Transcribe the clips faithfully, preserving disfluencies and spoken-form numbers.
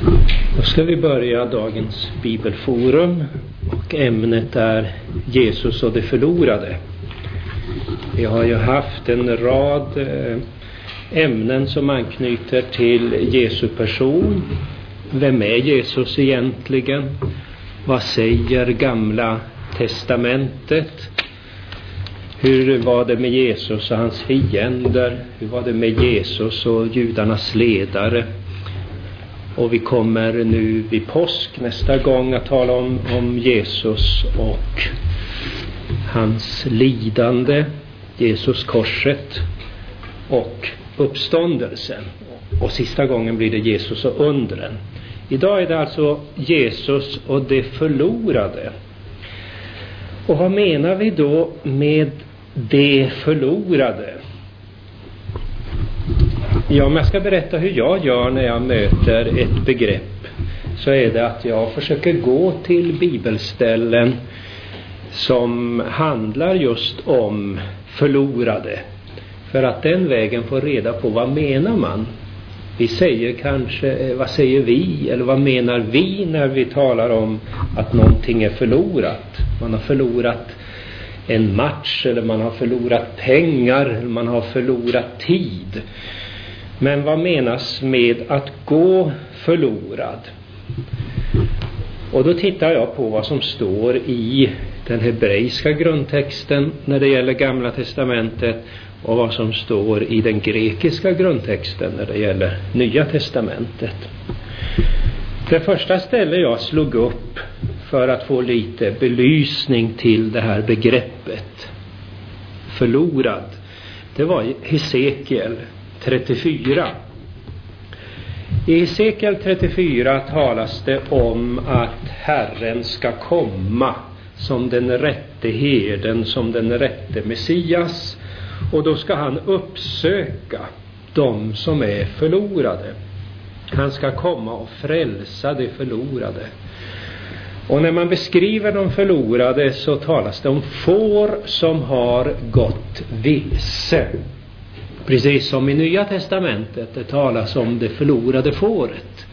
Då ska vi börja dagens bibelforum och ämnet är Jesus och det förlorade. Vi har ju haft en rad ämnen som anknyter till Jesu person. Vem är Jesus egentligen? Vad säger Gamla testamentet? Hur var det med Jesus och hans fiender? Hur var det med Jesus och judarnas ledare? Och vi kommer nu vid påsk nästa gång att tala om, om Jesus och hans lidande, Jesus korset och uppståndelsen. Och sista gången blir det Jesus och undren. Idag är det alltså Jesus och det förlorade. Och vad menar vi då med det förlorade? Ja, om jag ska berätta hur jag gör när jag möter ett begrepp, så är det att jag försöker gå till bibelställen som handlar just om förlorade, för att den vägen få reda på vad menar man. Vi säger kanske, vad säger vi eller vad menar vi när vi talar om att någonting är förlorat? Man har förlorat en match, eller man har förlorat pengar, eller man har förlorat tid. Men vad menas med att gå förlorad? Och då tittar jag på vad som står i den hebreiska grundtexten när det gäller Gamla testamentet och vad som står i den grekiska grundtexten när det gäller Nya testamentet. Det första ställe jag slog upp för att få lite belysning till det här begreppet förlorad, det var Hesekiel trettiofyra. I Hesekiel trettiofyra talas det om att Herren ska komma som den rätte herden, som den rätte Messias, och då ska han uppsöka de som är förlorade. Han ska komma och frälsa de förlorade. Och när man beskriver de förlorade så talas det om får som har gått vilse. Precis som i Nya testamentet det talas om det förlorade fåret.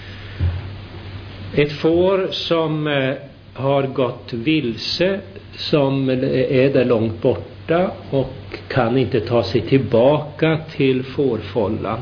Ett får som eh, har gått vilse, som är där långt borta och kan inte ta sig tillbaka till fårfållan.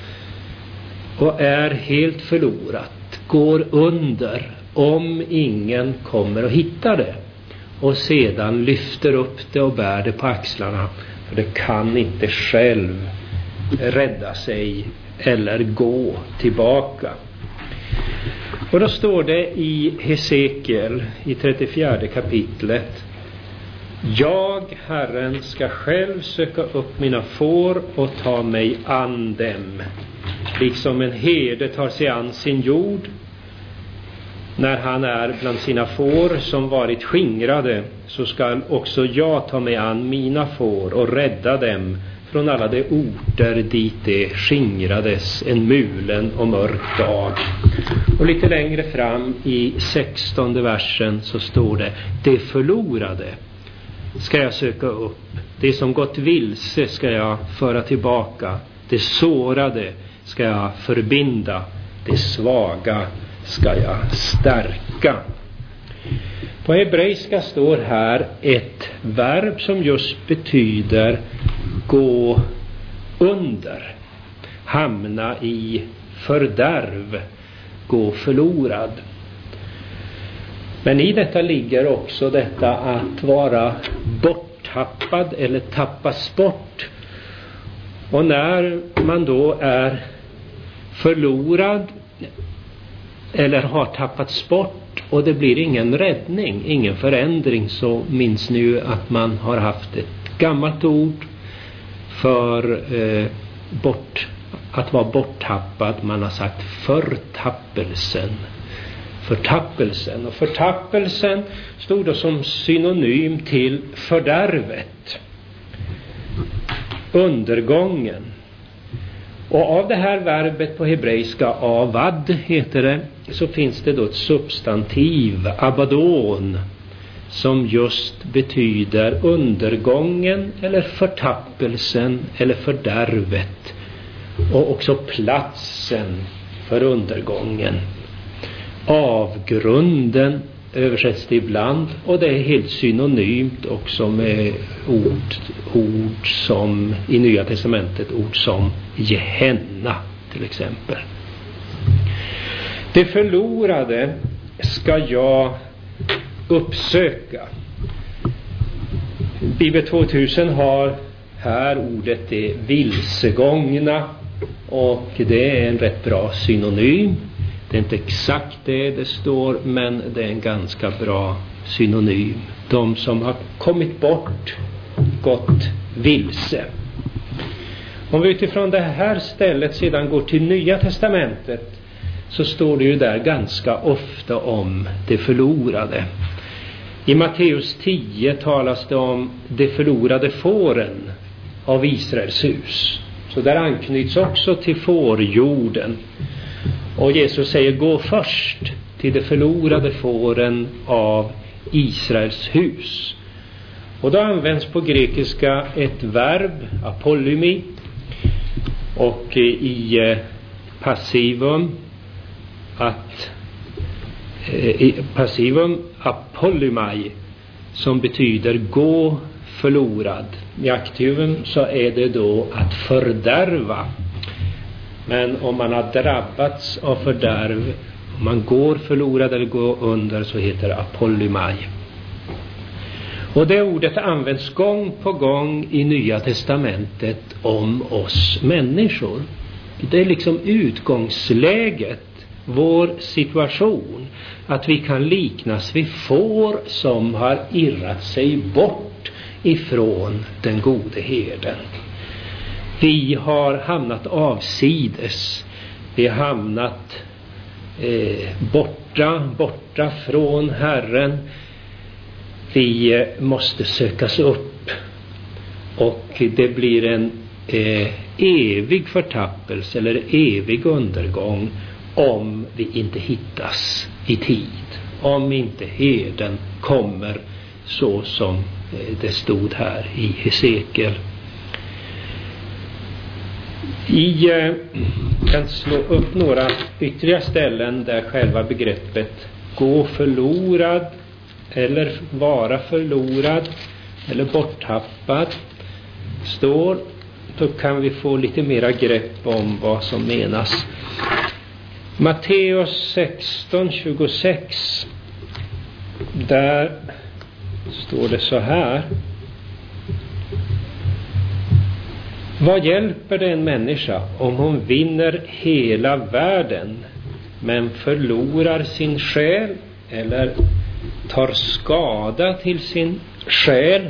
Och är helt förlorat, går under om ingen kommer och hittar det. Och sedan lyfter upp det och bär det på axlarna. För det kan inte själv rädda sig eller gå tillbaka. Och då står det i Hesekiel i trettiofjärde kapitlet: jag, Herren, ska själv söka upp mina får och ta mig an dem. Liksom en herde tar sig an sin jord när han är bland sina får som varit skingrade, så ska också jag ta mig an mina får och rädda dem från alla de orter dit det skingrades en mulen och mörk dag. Och lite längre fram i sextonde versen så står det: det förlorade ska jag söka upp, det som gått vilse ska jag föra tillbaka, det sårade ska jag förbinda, det svaga ska jag stärka. På hebreiska står här ett verb som just betyder gå under, hamna i fördärv, gå förlorad. Men i detta ligger också detta att vara borttappad eller tappas bort. Och när man då är förlorad eller har tappats bort och det blir ingen räddning, ingen förändring, så minns ni ju att man har haft ett gammalt ord för eh, bort, att vara borttappad. Man har sagt förtappelsen. Förtappelsen. Och förtappelsen stod då som synonym till fördärvet, undergången. Och av det här verbet på hebreiska, avad heter det, så finns det då ett substantiv, abadon, som just betyder undergången eller förtappelsen eller fördärvet. Och också platsen för undergången. Avgrunden översätts det ibland, och det är helt synonymt också med ord, ord som i Nya testamentet, ord som Gehenna till exempel. Det förlorade ska jag uppsöka. Bibel tvåtusen har här ordet det vilsegångna, och det är en rätt bra synonym. Det är inte exakt det det står, men det är en ganska bra synonym. De som har kommit bort, gått vilse. Om vi utifrån det här stället sedan går till Nya testamentet, så står det ju där ganska ofta om det förlorade. I Matteus tio talas det om det förlorade fåren av Israels hus. Så där anknyts också till fårjorden. Och Jesus säger: gå först till de förlorade fåren av Israels hus. Och då används på grekiska ett verb, apolymi, och i passivum att i passivum apolymai, som betyder gå förlorad. I aktivum så är det då att fördärva. Men om man har drabbats av fördärv, om man går förlorad eller går under, så heter det apolymai. Och det ordet används gång på gång i Nya testamentet om oss människor. Det är liksom utgångsläget, vår situation, att vi kan liknas vid får som har irrat sig bort ifrån den gode herden. Vi har hamnat avsides. Vi har hamnat eh, borta, borta från Herren. Vi eh, måste sökas upp. Och det blir en eh, evig förtappelse eller evig undergång om vi inte hittas i tid. Om inte herden kommer så som eh, det stod här i Hesekiel. I eh, kan slå upp några ytterligare ställen där själva begreppet gå förlorad eller vara förlorad eller borttappad står. Då kan vi få lite mera grepp om vad som menas. Matteus sexton tjugosex, där står det så här: vad hjälper det en människa om hon vinner hela världen men förlorar sin själ, eller tar skada till sin själ?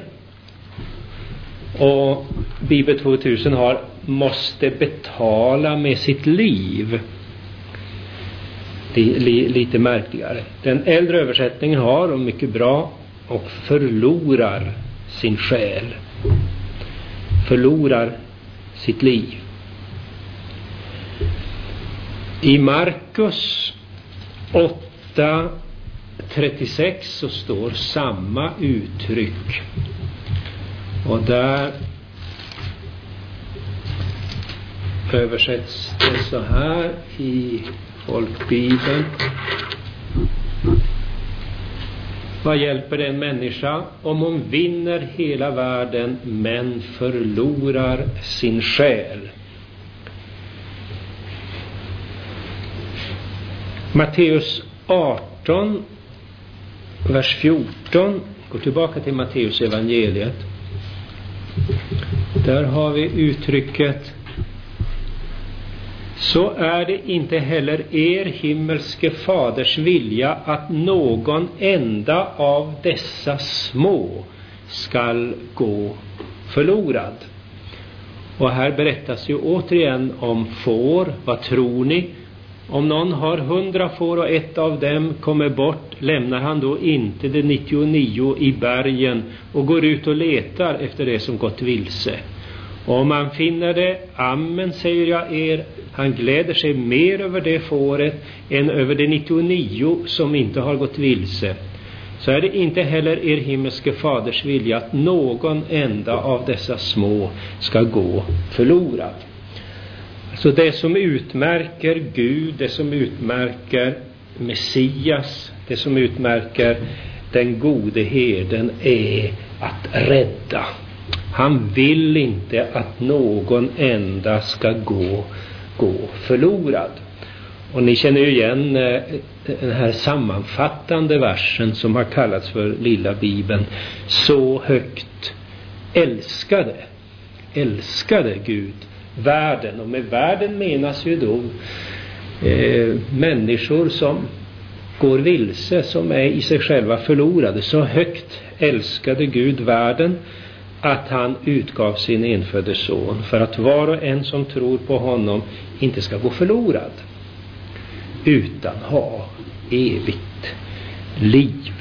Och Bibel tvåtusen har måste betala med sitt liv. Det är lite märkligare. Den äldre översättningen har, och mycket bra, och förlorar sin själ. Förlorar sitt liv. I Markus åtta trettiosex så står samma uttryck. Och där översätts det så här i folkbibeln: vad hjälper det en människa om hon vinner hela världen men förlorar sin själ? Matteus arton vers fjorton. Gå tillbaka till Matteus evangeliet. Där har vi uttrycket: så är det inte heller er himmelske faders vilja att någon enda av dessa små skall gå förlorad. Och här berättas ju återigen om får. Vad tror ni? Om någon har hundra får och ett av dem kommer bort, lämnar han då inte de nittionio i bergen och går ut och letar efter det som gått vilse? Och om han finner det, amen säger jag er, han gläder sig mer över det fåret än över de nittionio som inte har gått vilse. Så är det inte heller er himmelske faders vilja att någon enda av dessa små ska gå förlorad. Så det som utmärker Gud, det som utmärker Messias, det som utmärker den gode herden är att rädda. Han vill inte att någon enda ska gå, gå förlorad. Och ni känner ju igen den här sammanfattande versen som har kallats för lilla Bibeln. Så högt älskade, älskade Gud världen. Och med världen menas ju då eh, människor som går vilse, som är i sig själva förlorade. Så högt älskade Gud världen att han utgav sin enfödde son för att var och en som tror på honom inte ska gå förlorad utan ha evigt liv.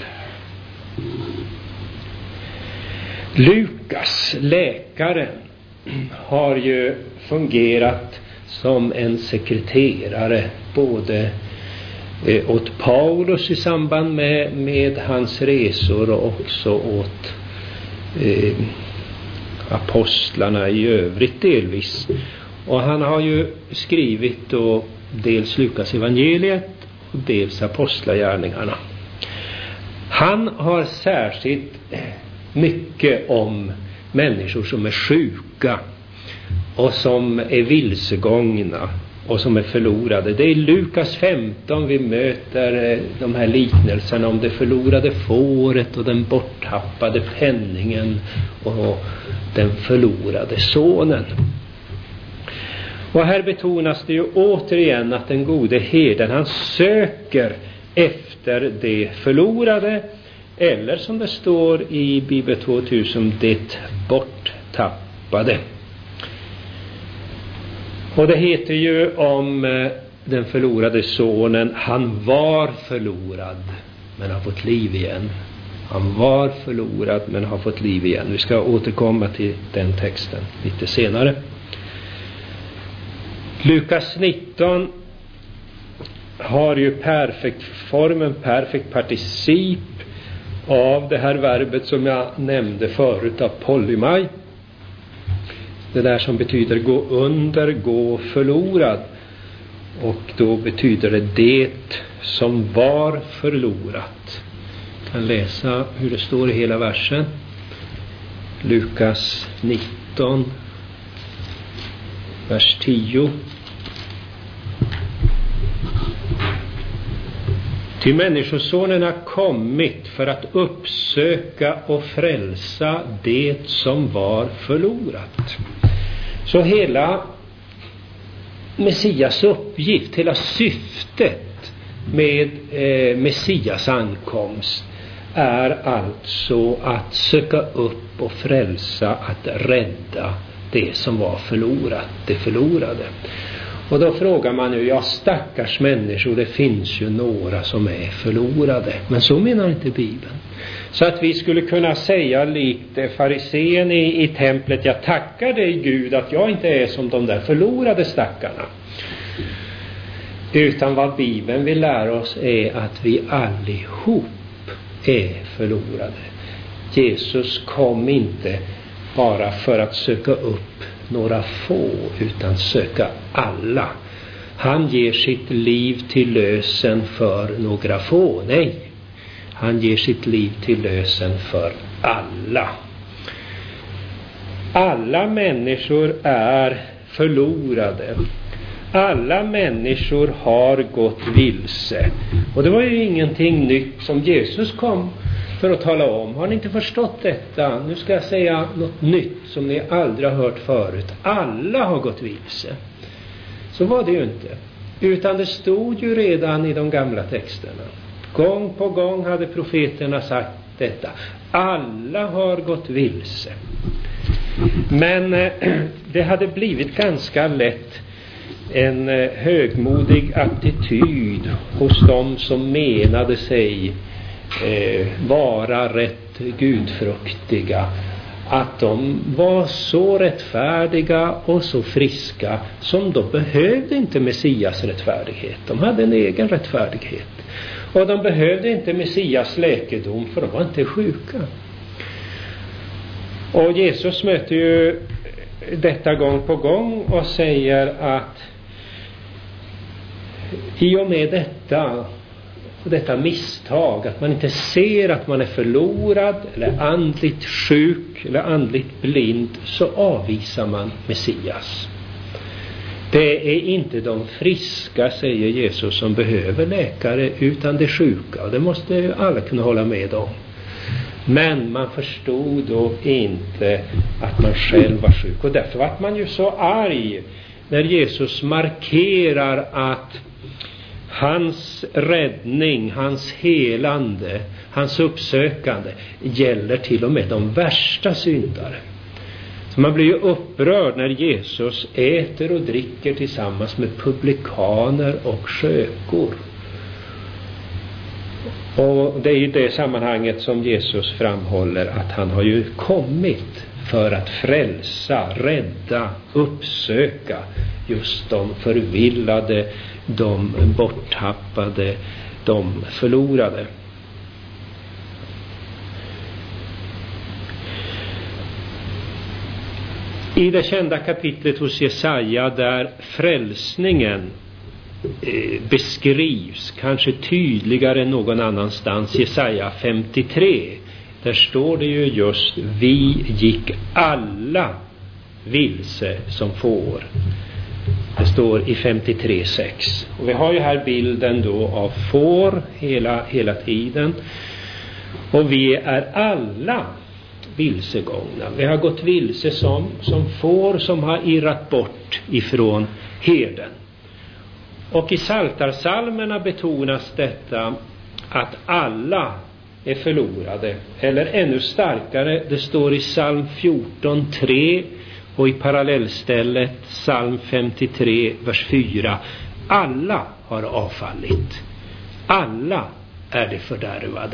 Lukas, läkaren, har ju fungerat som en sekreterare både eh, åt Paulus i samband med, med hans resor och också åt eh, apostlarna i övrigt delvis. Och han har ju skrivit då dels Lukas evangeliet och dels apostlagärningarna. Han har särskilt mycket om människor som är sjuka och som är vilsegångna och som är förlorade. Det är i Lukas femton vi möter de här liknelserna om det förlorade fåret och den borttappade penningen och den förlorade sonen. Och här betonas det ju återigen att den gode herden, han söker efter det förlorade, eller som det står i Bibel tvåtusen, det borttappade. Och det heter ju om den förlorade sonen, han var förlorad men har fått liv igen. Han var förlorad men har fått liv igen. Vi ska återkomma till den texten lite senare. Lukas nitton har ju perfekt formen, perfekt particip av det här verbet som jag nämnde förut, av polymai. Det där som betyder gå under, gå förlorad. Och då betyder det det som var förlorat. Jag kan läsa hur det står i hela versen. Lukas nitton, vers tio. Till människosonen har kommit för att uppsöka och frälsa det som var förlorat. Så hela Messias uppgift, hela syftet med eh, Messias ankomst är alltså att söka upp och frälsa, att rädda det som var förlorat, det förlorade. Och då frågar man ju, ja stackars människor, det finns ju några som är förlorade. Men så menar inte Bibeln. Så att vi skulle kunna säga likt farisén i, i templet, jag tackar dig Gud att jag inte är som de där förlorade stackarna. Utan vad Bibeln vill lära oss är att vi allihop är förlorade. Jesus kom inte bara för att söka upp några få, utan söka alla. Han ger sitt liv till lösen för några få. Nej, han ger sitt liv till lösen för alla. Alla människor är förlorade. Alla människor har gått vilse. Och det var ju ingenting nytt som Jesus kom för att tala om. Har ni inte förstått detta? Nu ska jag säga något nytt som ni aldrig har hört förut. Alla har gått vilse. Så var det ju inte. Utan det stod ju redan i de gamla texterna. Gång på gång hade profeterna sagt detta. Alla har gått vilse. Men eh, det hade blivit ganska lätt en eh, högmodig attityd hos dem som menade sig eh, vara rätt gudfruktiga. Att de var så rättfärdiga och så friska som de behövde inte Messias rättfärdighet. De hade en egen rättfärdighet. Och de behövde inte Messias läkedom för de var inte sjuka. Och Jesus möter ju detta gång på gång och säger att i och med detta detta misstag, att man inte ser att man är förlorad eller andligt sjuk eller andligt blind, så avvisar man Messias. Det är inte de friska, säger Jesus, som behöver läkare, utan de sjuka. Och det måste alla kunna hålla med om. Men man förstod då inte att man själv var sjuk. Och därför var man ju så arg när Jesus markerar att hans räddning, hans helande, hans uppsökande gäller till och med de värsta syndare. Så man blir ju upprörd när Jesus äter och dricker tillsammans med publikaner och skökor. Och det är ju det sammanhanget som Jesus framhåller att han har ju kommit för att frälsa, rädda, uppsöka just de förvillade, de borttappade, de förlorade. I det kända kapitlet hos Jesaja, där frälsningen eh, beskrivs kanske tydligare än någon annanstans, Jesaja femtiotre, där står det ju just: vi gick alla vilse som får. Det står i femtiotre sex. Och vi har ju här bilden då av får hela, hela tiden. Och vi är alla vilsegångna. Vi har gått vilse som, som får som har irrat bort ifrån herden. Och i Psaltarpsalmerna betonas detta att alla är förlorade. Eller ännu starkare, det står i psalm fjorton tre och i parallellstället psalm femtiotre vers fyra: alla har avfallit, alla är det fördärvade.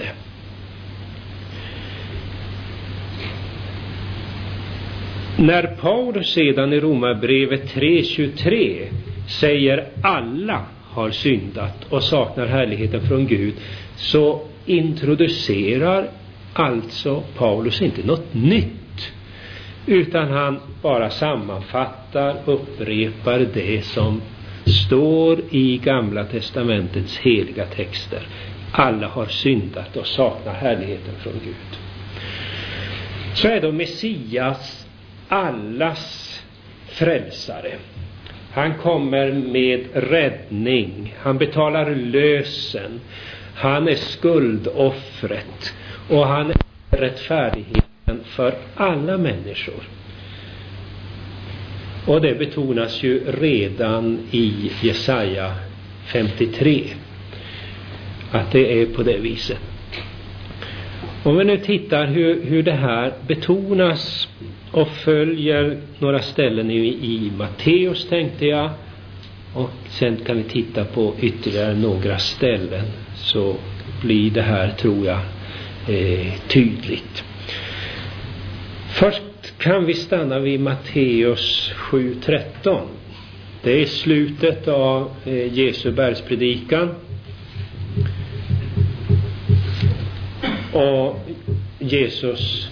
När Paulus sedan i Romarbrevet tre tjugotre säger alla har syndat och saknar härligheten från Gud, så introducerar alltså Paulus inte något nytt, utan han bara sammanfattar, upprepar det som står i Gamla testamentets heliga texter. Alla har syndat och saknar härligheten från Gud. Så är då Messias allas frälsare. Han kommer med räddning. Han betalar lösen. Han är skuldoffret. Och han är rättfärdigheten för alla människor. Och det betonas ju redan i Jesaja femtiotre. Att det är på det viset. Om vi nu tittar hur, hur det här betonas och följer några ställen i, i Matteus, tänkte jag. Och sen kan vi titta på ytterligare några ställen, så blir det här, tror jag, eh, tydligt. Först kan vi stanna vid Matteus sju tretton. Det är slutet av eh, Jesu bergspredikan. Och Jesus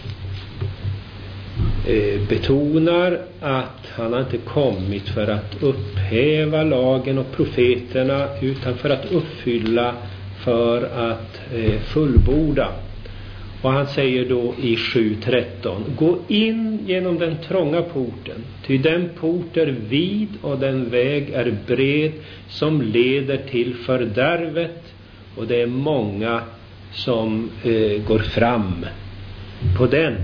eh, betonar att han har inte kommit för att upphäva lagen och profeterna, utan för att uppfylla, för att eh, fullborda. Och han säger då i sju tretton: gå in genom den trånga porten, ty den port är vid och den väg är bred som leder till fördärvet, och det är många som eh, går fram på den.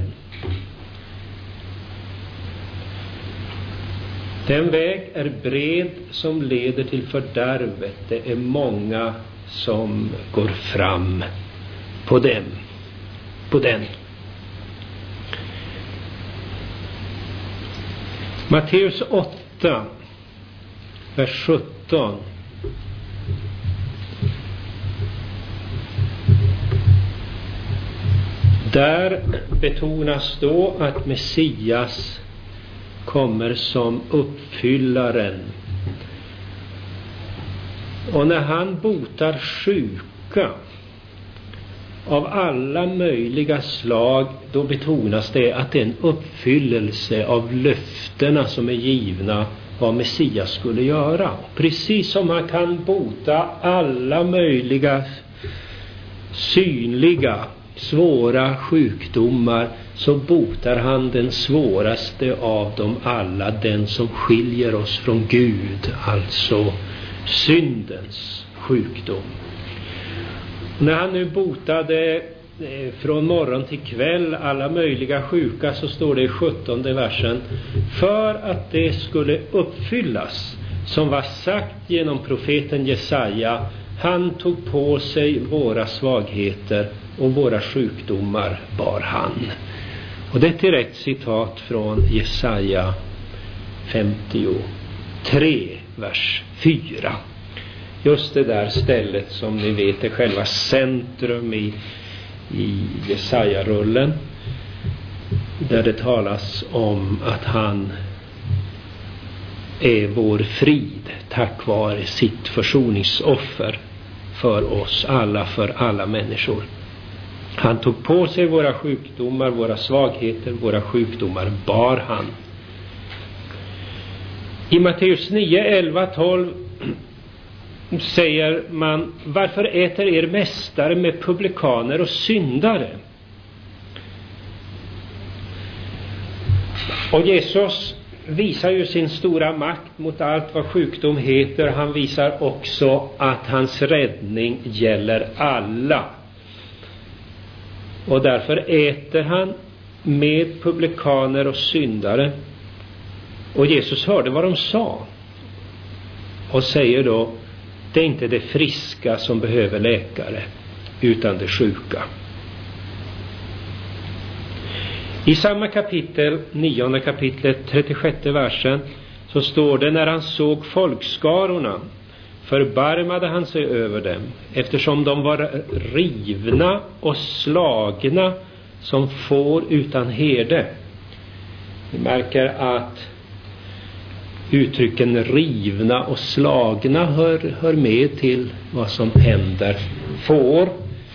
Den väg är bred som leder till fördärvet. Det är många som går fram på den. På den. Matteus åtta vers sjutton. Där betonas då att Messias kommer som uppfyllaren. Och när han botar sjuka av alla möjliga slag, då betonas det att det är en uppfyllelse av löftena som är givna vad Messias skulle göra. Precis som han kan bota alla möjliga synliga svåra sjukdomar, så botar han den svåraste av dem alla, den som skiljer oss från Gud, alltså syndens sjukdom. När han nu botade från morgon till kväll alla möjliga sjuka, så står det i sjuttonde versen: för att det skulle uppfyllas som var sagt genom profeten Jesaja, han tog på sig våra svagheter och våra sjukdomar bar han. Och det är ett direkt citat från Jesaja femtiotre, vers fyra. Just det där stället som ni vet är själva centrum i, i Jesaja-rullen, där det talas om att han är vår frid tack vare sitt försoningsoffer för oss alla, för alla människor. Han tog på sig våra sjukdomar, våra svagheter, våra sjukdomar bar han. I Matteus nio, elva, tolv säger man: varför äter er mästare med publikaner och syndare? Och Jesus visar ju sin stora makt mot allt vad sjukdom heter. Han visar också att hans räddning gäller alla. Och därför äter han med publikaner och syndare. Och Jesus hörde vad de sa och säger då: det är inte det friska som behöver läkare, utan det sjuka. I samma kapitel, nionde kapitlet, trettiosjätte versen, så står det: när han såg folkskarorna förbarmade han sig över dem, eftersom de var rivna och slagna som får utan herde. Ni märker att uttrycken rivna och slagna hör, hör med till vad som händer. Får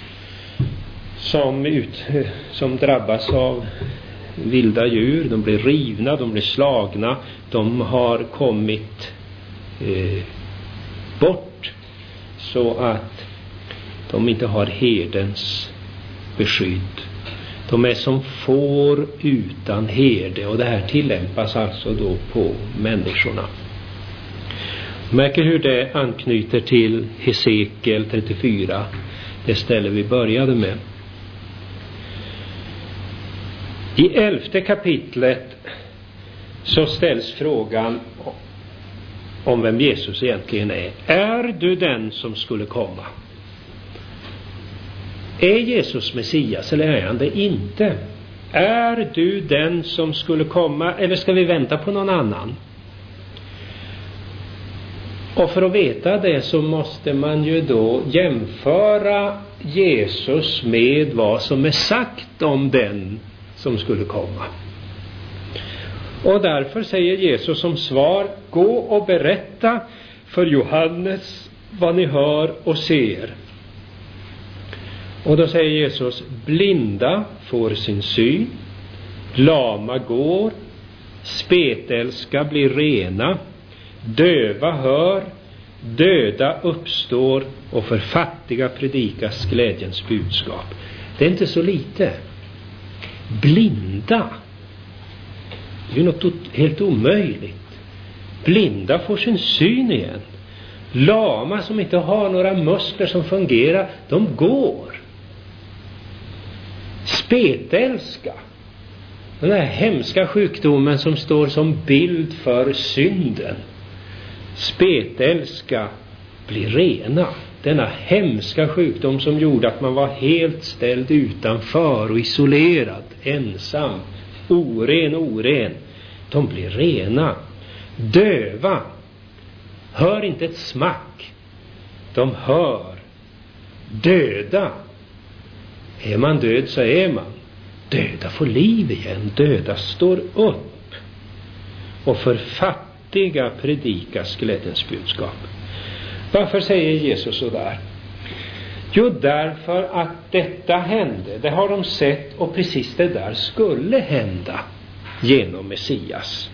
som, ut, som drabbas av vilda djur, de blir rivna, de blir slagna, de har kommit eh, bort så att de inte har herdens beskydd. De är som får utan herde, och det här tillämpas alltså då på människorna. Märker hur det anknyter till Hesekiel trettiofyra, det ställe vi började med. I elfte kapitlet så ställs frågan om vem Jesus egentligen är. Är du den som skulle komma? Är Jesus Messias eller är han det inte? Är du den som skulle komma, eller ska vi vänta på någon annan? Och för att veta det så måste man ju då jämföra Jesus med vad som är sagt om den som skulle komma. Och därför säger Jesus som svar: gå och berätta för Johannes vad ni hör och ser. Och då säger Jesus: blinda får sin syn, lama går, spetälska blir rena, döva hör, döda uppstår, och för fattiga predikas glädjens budskap. Det är inte så lite. Blinda, det är ju något helt omöjligt. Blinda får sin syn igen. Lama som inte har några muskler som fungerar, de går. Spetälska, den här hemska sjukdomen som står som bild för synden. Spetälska blir rena. Denna hemska sjukdom som gjorde att man var helt ställd utanför och isolerad, ensam, oren, oren. De blir rena. Döva hör inte ett smack. De hör. Döda, är man död så är man. Döda får liv igen. Döda står upp. Och för fattiga predikas glädjens budskap. Varför säger Jesus så där? Jo, därför att detta hände. Det har de sett, och precis det där skulle hända genom Messias.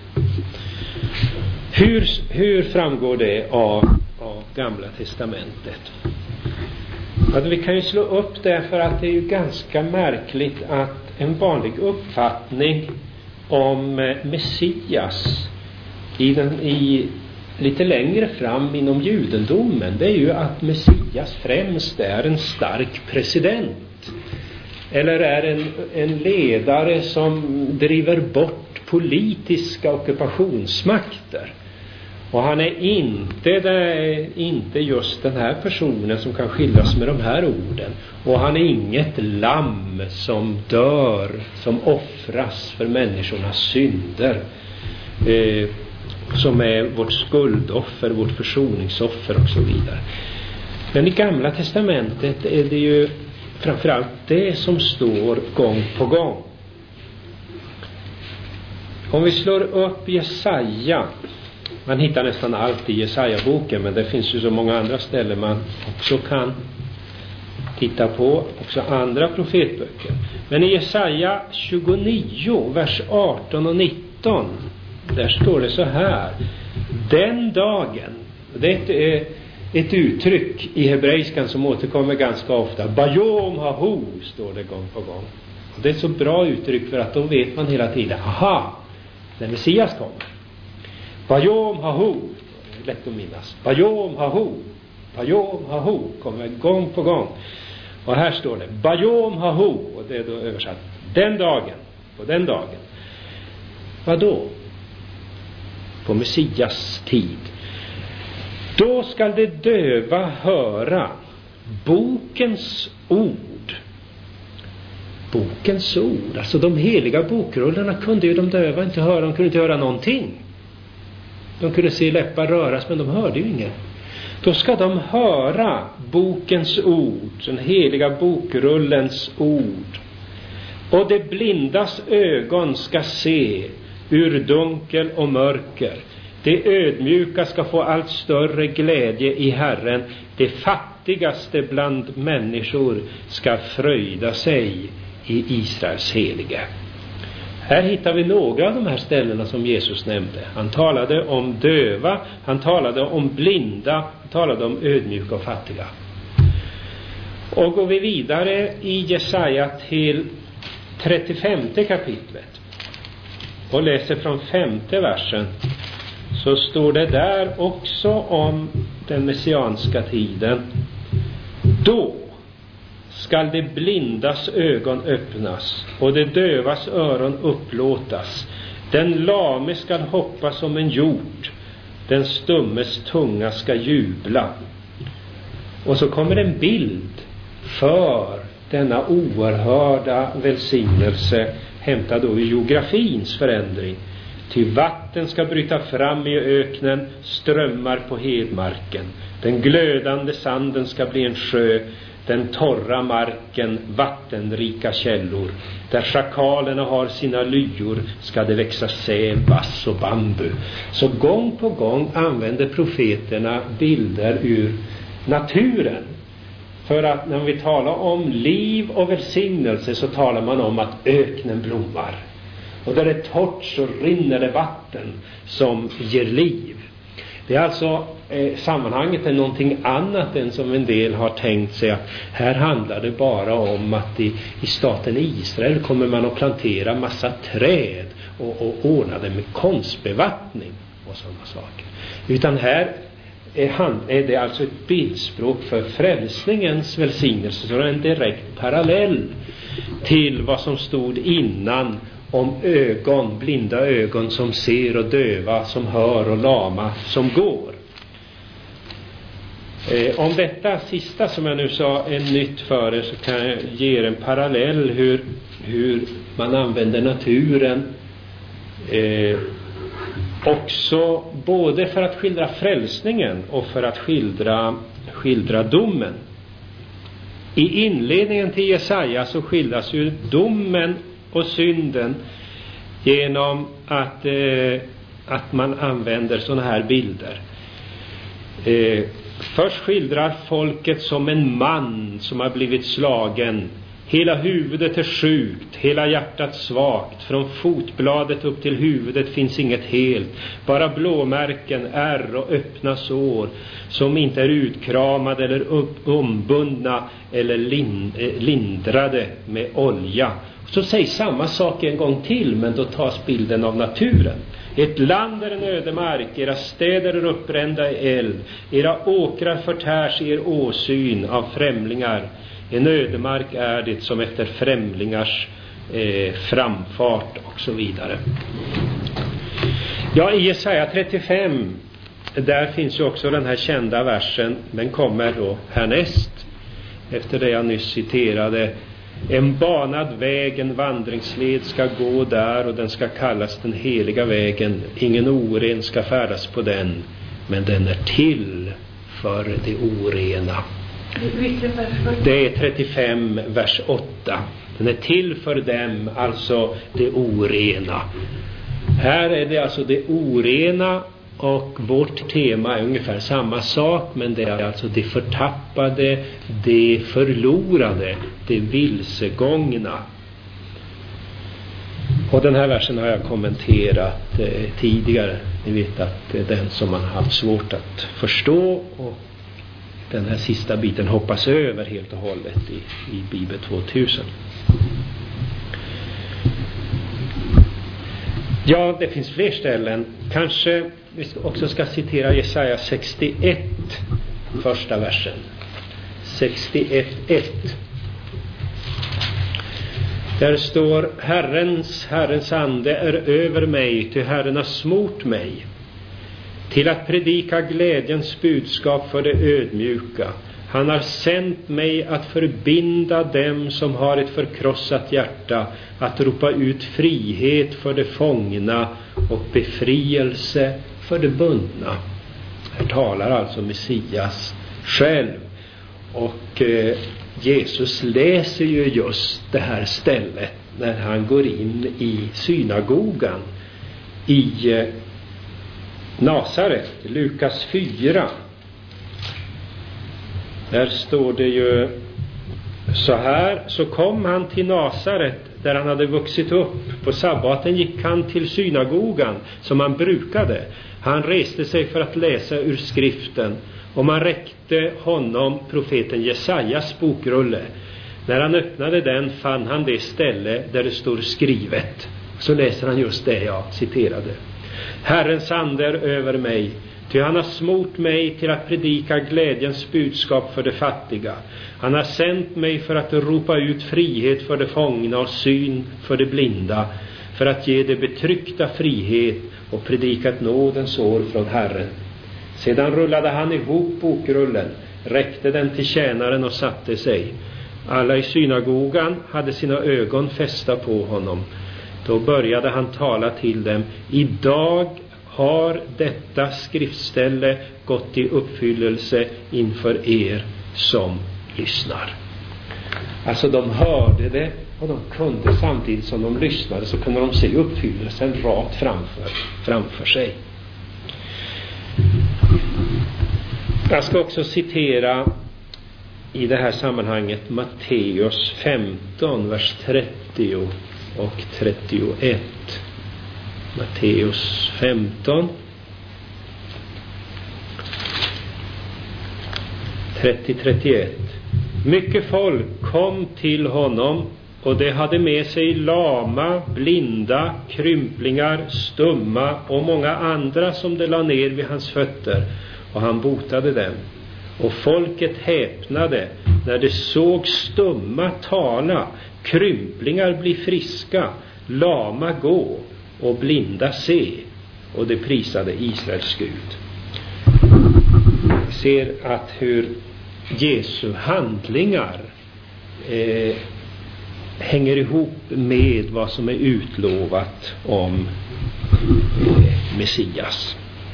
Hur, hur framgår det av, av Gamla testamentet? Alltså, vi kan ju slå upp det, för att det är ju ganska märkligt att en vanlig uppfattning om Messias i, den, i lite längre fram inom judendomen, det är ju att Messias främst är en stark president, eller är en, en ledare som driver bort politiska ockupationsmakter. Och han är inte, det, inte just den här personen som kan skildras med de här orden. Och han är inget lamm som dör, som offras för människornas synder, eh, som är vårt skuldoffer, vårt försoningsoffer och så vidare. Men i Gamla testamentet är det ju framförallt det som står gång på gång. Om vi slår upp Jesaja, man hittar nästan allt i Jesaja-boken, men det finns ju så många andra ställen man också kan titta på, också andra profetböcker. Men i Jesaja tjugonio, vers arton och nitton, där står det så här: den dagen, det är ett, ett uttryck i hebreiskan som återkommer ganska ofta, Bayom hahu, står det gång på gång. Och det är ett så bra uttryck, för att då vet man hela tiden, aha, när Messias kommer. Bayom hahu, lätt att minnas. Bayom hahu, Bayom hahu, kommer gång på gång. Och här står det Bayom hahu, och det är då översatt den dagen, på den dagen. Vad då? På Messias tid. Då skall det döva höra bokens ord. Bokens ord, alltså de heliga bokrullarna kunde ju de döva inte höra, de kunde inte höra någonting. De kunde se läppar röras, men de hörde ju inget. Då ska de höra bokens ord, den heliga bokrullens ord. Och det blindas ögon ska se ur dunkel och mörker. Det ödmjuka ska få allt större glädje i Herren. Det fattigaste bland människor ska fröjda sig i Israels helige. Här hittar vi några av de här ställena som Jesus nämnde. Han talade om döva, han talade om blinda, han talade om ödmjuka och fattiga. Och går vi vidare i Jesaja till trettiofemte kapitlet och läser från femte versen, så står det där också om den messianska tiden. Då skall det blindas ögon öppnas och det dövas öron upplåtas. Den lame skall hoppa som en hjort, den stummes tunga ska jubla. Och så kommer en bild för denna oerhörda välsignelse, hämtad då i geografins förändring. Ty vatten ska bryta fram i öknen, strömmar på hedmarken. Den glödande sanden ska bli en sjö, den torra marken vattenrika källor. Där schakalerna har sina lyor ska det växa säv, vass och bambu. Så gång på gång använder profeterna bilder ur naturen. För att när vi talar om liv och välsignelse, så talar man om att öknen blommar. Och där det är torrt så rinner det vatten som ger liv. Det är alltså eh, sammanhanget är någonting annat än som en del har tänkt sig, att här handlar det bara om att i, i staten Israel kommer man att plantera massa träd och, och ordna det med konstbevattning och sådana saker. Utan här är, han, är det alltså ett bildspråk för frälsningens välsignelse, så det är en direkt parallell till vad som stod innan om ögon, blinda ögon som ser och döva som hör och lama som går. Eh, om detta sista som jag nu sa är nytt för er, så kan jag ge er en parallell hur, hur man använder naturen eh, också både för att skildra frälsningen och för att skildra, skildra domen. I inledningen till Jesaja så skildras ju domen och synden genom att, eh, att man använder sådana här bilder. Eh, Först skildrar folket som en man som har blivit slagen. Hela huvudet är sjukt, hela hjärtat svagt. Från fotbladet upp till huvudet finns inget helt. Bara blåmärken, ärr och öppna sår som inte är utkramade eller ombundna eller lindrade med olja. Så sägs samma sak en gång till, men då tas bilden av naturen. Ett land är en ödemark, era städer är uppbrända i eld. Era åkrar förtärs i er åsyn av främlingar. En ödemark är det som efter främlingars eh, framfart och så vidare. Ja, i Jesaja trettiofem, där finns ju också den här kända versen. Den kommer då härnäst, efter det jag nyss citerade. En banad väg, en vandringsled ska gå där, och den ska kallas den heliga vägen. Ingen oren ska färdas på den, men den är till för det orena. Det är trettiofem, vers åtta. Den är till för dem, alltså det orena. Här är det alltså det orena, och vårt tema är ungefär samma sak, men det är alltså det förtappade, det förlorade, det vilsegångna. Och den här versen har jag kommenterat eh, tidigare. Ni vet att det är den som man har haft svårt att förstå, och den här sista biten hoppas över helt och hållet i, i Bibel tvåtusen. Ja, det finns fler ställen. Kanske vi också ska citera Jesaja sextioett, första versen. sextioett ett. Där står: Herrens, Herrens ande är över mig, ty Herren har smort mig till att predika glädjens budskap för det ödmjuka. Han har sänt mig att förbinda dem som har ett förkrossat hjärta, att ropa ut frihet för de fångna och befrielse för de bundna. Här talar alltså Messias själv. Och eh, Jesus läser ju just det här stället när han går in i synagogan i eh, Nasaret, Lukas fyra. Där står det ju så här: så kom han till Nasaret där han hade vuxit upp. På sabbaten gick han till synagogan som han brukade. Han reste sig för att läsa ur skriften, och man räckte honom profeten Jesajas bokrulle. När han öppnade den fann han det ställe där det står skrivet. Så läser han just det jag citerade. Herrens ande är över mig, ty han har smort mig till att predika glädjens budskap för de fattiga. Han har sänt mig för att ropa ut frihet för de fångna och syn för de blinda, för att ge de betryckta frihet och predika ett nådens år från Herren. Sedan rullade han ihop bokrullen, räckte den till tjänaren och satte sig. Alla i synagogan hade sina ögon fästa på honom. Då började han tala till dem: idag har detta skriftställe gått i uppfyllelse inför er som lyssnar. Alltså de hörde det, och de kunde, samtidigt som de lyssnade så kunde de se uppfyllelsen rakt framför, framför sig. Jag ska också citera i det här sammanhanget Matteus femton, vers trettio och trettioett. Matteus femton, trettio till trettioett. Mycket folk kom till honom, och de hade med sig lama, blinda, krymplingar, stumma och många andra som de la ner vid hans fötter, och han botade dem. Och folket häpnade när de såg stumma tala, krymplingar bli friska, lama gå och blinda se, och de prisade Israels Gud. Vi ser att hur Jesu handlingar eh, hänger ihop med vad som är utlovat om eh, Messias.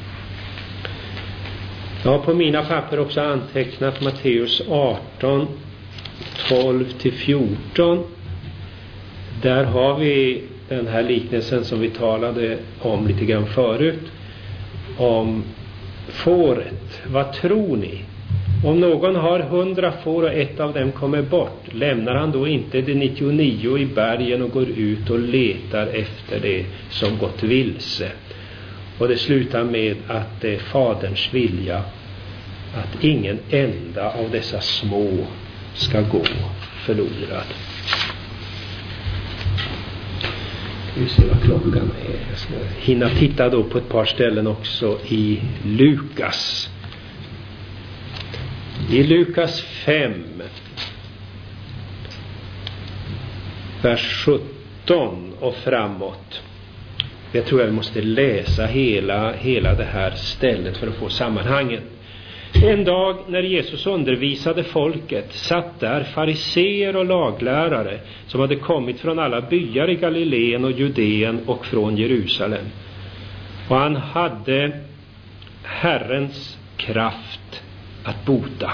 Jag har på mina papper också antecknat Matteus arton, tolv till fjorton. Där har vi den här liknelsen som vi talade om lite grann förut, om fåret. Vad tror ni? Om någon har hundra får och ett av dem kommer bort, lämnar han då inte de nittionio i bergen och går ut och letar efter det som gått vilse? Och det slutar med att det är faderns vilja att ingen enda av dessa små ska gå förlorad. Vi ser vad klockan är. Jag ska hinna titta då på ett par ställen också i Lukas. I Lukas fem, vers sjutton och framåt. Jag tror jag måste läsa hela, hela det här stället för att få sammanhanget. En dag när Jesus undervisade folket satt där fariseer och laglärare som hade kommit från alla byar i Galileen och Judeen och från Jerusalem. Och han hade Herrens kraft att bota.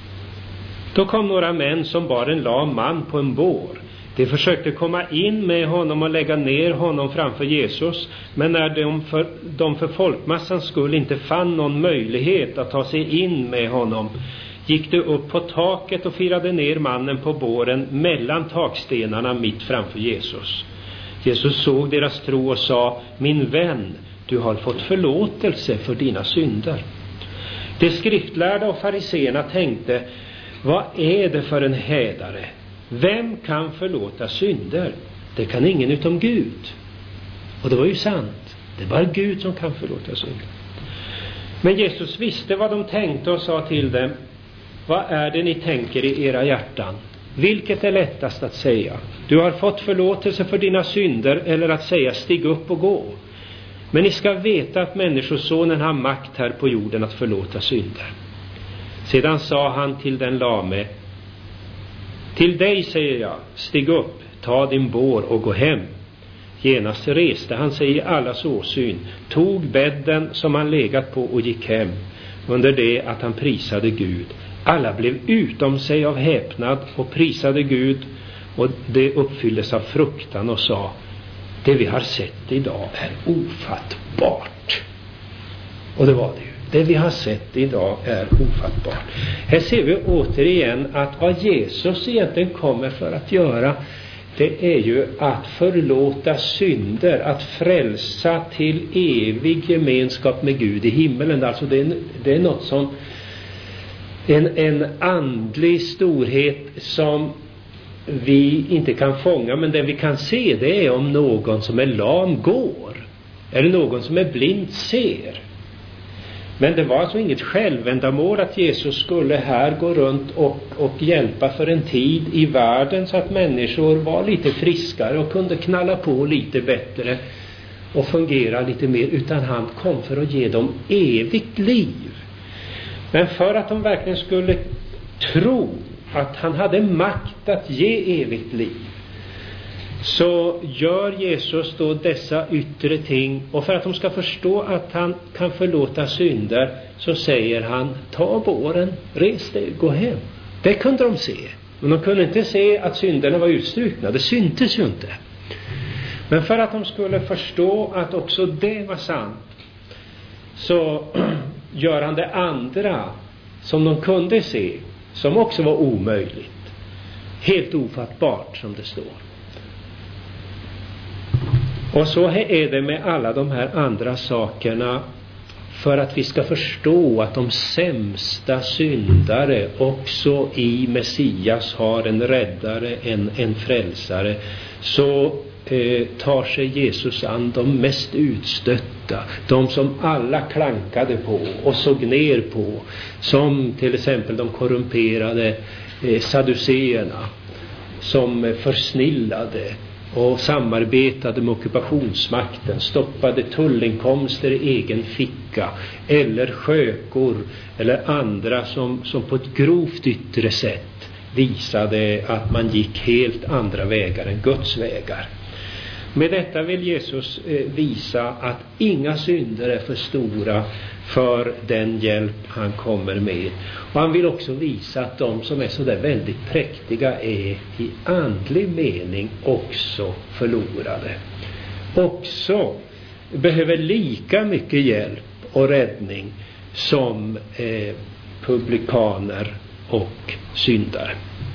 Då kom några män som bar en lam man på en bår. De försökte komma in med honom och lägga ner honom framför Jesus, men när de för, de för folkmassans skull inte fann någon möjlighet att ta sig in med honom, gick de upp på taket och firade ner mannen på båren mellan takstenarna mitt framför Jesus. Jesus såg deras tro och sa: min vän, du har fått förlåtelse för dina synder. De skriftlärda och fariseerna tänkte: vad är det för en hädare? Vem kan förlåta synder? Det kan ingen utom Gud. Och det var ju sant. Det är bara Gud som kan förlåta synder. Men Jesus visste vad de tänkte och sa till dem: vad är det ni tänker i era hjärtan? Vilket är lättast att säga: du har fått förlåtelse för dina synder, eller att säga: stig upp och gå? Men ni ska veta att människosonen har makt här på jorden att förlåta synder. Sedan sa han till den lame: till dig säger jag, stig upp, ta din bår och gå hem. Genast reste han sig i allas åsyn, tog bädden som han legat på och gick hem, under det att han prisade Gud. Alla blev utom sig av häpnad och prisade Gud, och det uppfylldes av fruktan och sa: det vi har sett idag är ofattbart. Och det var det ju. Det vi har sett idag är ofattbart. Här ser vi återigen att vad Jesus egentligen kommer för att göra, det är ju att förlåta synder, att frälsa till evig gemenskap med Gud i himmelen. Alltså det är, det är något som en, en andlig storhet som vi inte kan fånga, men det vi kan se, det är om någon som är lam går, eller någon som är blind ser. Men det var alltså inget självändamål att Jesus skulle här gå runt och, och hjälpa för en tid i världen så att människor var lite friskare och kunde knalla på lite bättre och fungera lite mer, utan han kom för att ge dem evigt liv. Men för att de verkligen skulle tro att han hade makt att ge evigt liv, så gör Jesus då dessa yttre ting, och för att de ska förstå att han kan förlåta synder, så säger han: ta båren, res dig, gå hem. Det kunde de se, men de kunde inte se att synderna var utstrukna. Det syntes ju inte. Men för att de skulle förstå att också det var sant, så gör han det andra som de kunde se, som också var omöjligt, helt ofattbart, som det står. Och så är det med alla de här andra sakerna, för att vi ska förstå att de sämsta syndare också i Messias har en räddare, en, en frälsare. Så eh, tar sig Jesus an de mest utstötta, de som alla klankade på och såg ner på, som till exempel de korrumperade eh, saduceerna, som försnillade och samarbetade med ockupationsmakten, stoppade tullinkomster i egen ficka, eller skökor eller andra som, som på ett grovt yttre sätt visade att man gick helt andra vägar än Guds vägar. Med detta vill Jesus eh, visa att inga synder är för stora för den hjälp han kommer med. Och han vill också visa att de som är så där väldigt präktiga är i andlig mening också förlorade. Också behöver lika mycket hjälp och räddning som eh, publikaner och syndare.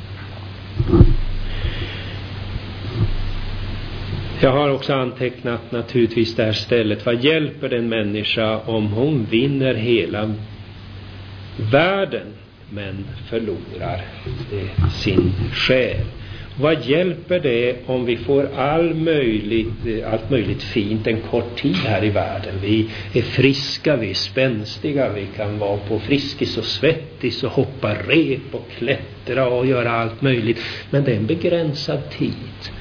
Jag har också antecknat naturligtvis det här stället. Vad hjälper den människa om hon vinner hela världen men förlorar eh, sin själ? Vad hjälper det om vi får all möjligt, allt möjligt fint en kort tid här i världen? Vi är friska, vi är spänstiga, vi kan vara på Friskis och Svettis och hoppa rep och klättra och göra allt möjligt. Men det är en begränsad tid.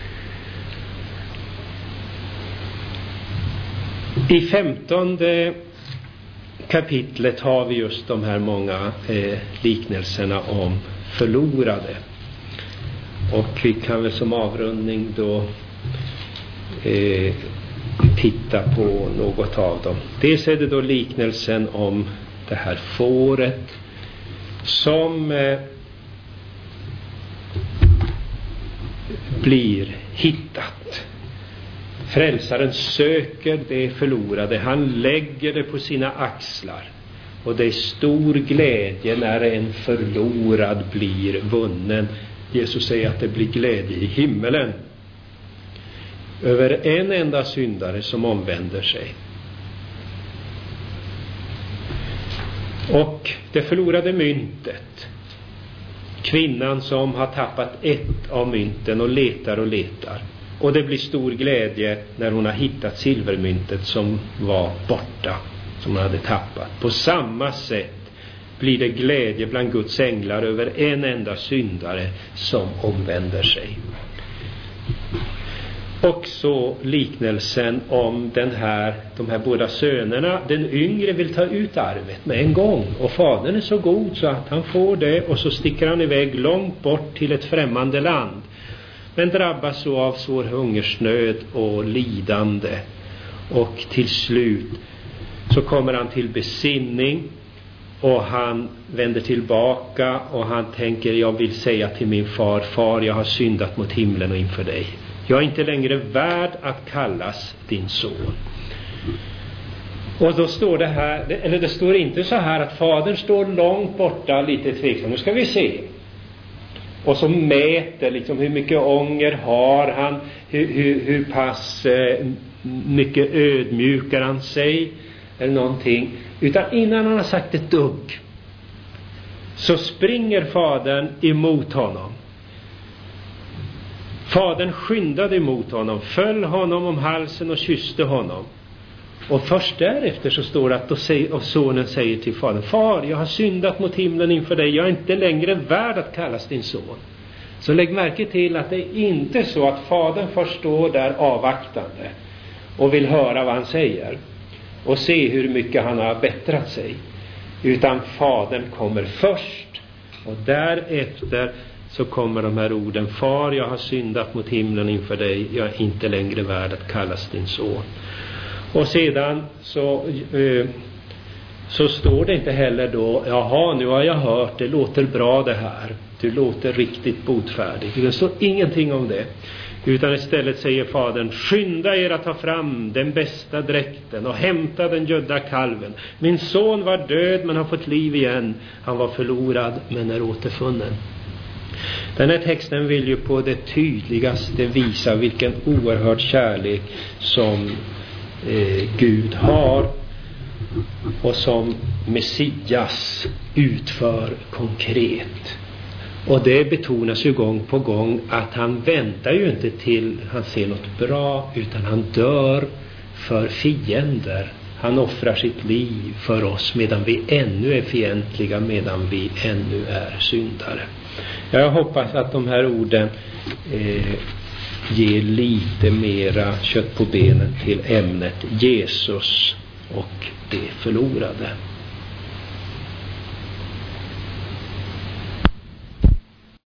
I femtonde kapitlet har vi just de här många eh, liknelserna om förlorade. Och vi kan väl som avrundning då eh, titta på något av dem. Dels är det då liknelsen om det här fåret som eh, blir hittat. Frälsaren söker det förlorade. Han lägger det på sina axlar. Och det är stor glädje när en förlorad blir vunnen. Jesus säger att det blir glädje i himmelen över en enda syndare som omvänder sig. Och det förlorade myntet. Kvinnan som har tappat ett av mynten och letar och letar. Och det blir stor glädje när hon har hittat silvermyntet som var borta, som hon hade tappat. På samma sätt blir det glädje bland Guds änglar över en enda syndare som omvänder sig. Och så liknelsen om den här, de här båda sönerna. Den yngre vill ta ut arvet med en gång. Och fadern är så god så att han får det. Och så sticker han iväg långt bort till ett främmande land. Men drabbas så av svår hungersnöd och lidande. Och till slut så kommer han till besinning. Och han vänder tillbaka och han tänker, jag vill säga till min far, far, jag har syndat mot himlen och inför dig. Jag är inte längre värd att kallas din son. Och då står det här, eller det står inte så här att fadern står långt borta, lite tveksam. Nu ska vi se. Och så mäter liksom hur mycket ånger har han, hur, hur, hur pass eh, mycket ödmjukar han sig eller någonting. Utan innan han har sagt ett dugg så springer fadern emot honom. Fadern skyndade emot honom, föll honom om halsen och kysste honom. Och först därefter så står det att då säger, och sonen säger till fadern, far, jag har syndat mot himlen inför dig, jag är inte längre värd att kallas din son. Så lägg märke till att det är inte så att fadern först står där avvaktande och vill höra vad han säger och se hur mycket han har bättrat sig. Utan fadern kommer först och därefter så kommer de här orden, far, jag har syndat mot himlen inför dig, jag är inte längre värd att kallas din son. Och sedan så, eh, så står det inte heller då, jaha, nu har jag hört, det låter bra det här. Du låter riktigt botfärdig. Det står ingenting om det. Utan istället säger fadern, skynda er att ta fram den bästa dräkten och hämta den gödda kalven. Min son var död men har fått liv igen. Han var förlorad men är återfunnen. Den här texten vill ju på det tydligaste visa vilken oerhörd kärlek som eh, Gud har och som Messias utför konkret. Och det betonas ju gång på gång att han väntar ju inte till han ser något bra, utan han dör för fiender. Han offrar sitt liv för oss medan vi ännu är fientliga, medan vi ännu är syndare. Jag hoppas att de här orden eh, ger lite mera kött på benen till ämnet Jesus och det förlorade.